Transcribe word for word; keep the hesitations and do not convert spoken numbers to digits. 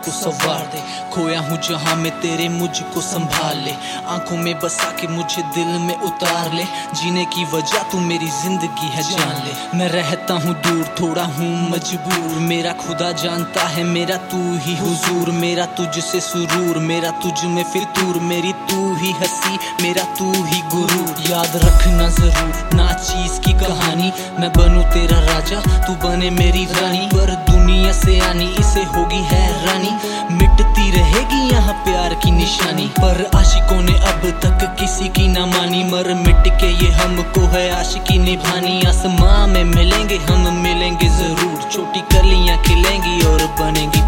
को संवार दे। खोया हूँ जहाँ में तेरे मुझको संभाल ले, आंखों में बसा के मुझे दिल में उतार ले। जीने की वजह तू मेरी जिंदगी है जान ले। मैं रहता हूँ दूर थोड़ा हूँ मजबूर, मेरा खुदा जानता है मेरा तू ही हुजूर। मेरा तुझसे सुरूर, मेरा तुझ में फितूर, मेरी तू ही हंसी, मेरा तू ही गुरूर। याद रखना जरूर ना चीज की कहानी, मैं बनूं तेरा राजा तू बने मेरी रानी। पर दुनिया से आनी इसे होगी हैरानी, मिटती रहेगी यहाँ प्यार की निशानी। पर आशिकों ने अब तक किसी की ना मानी, मर मिट के ये हमको है आशिकी निभानी। आसमां में मिलेंगे हम, मिलेंगे जरूर, छोटी कलियां खिलेंगी और बनेंगी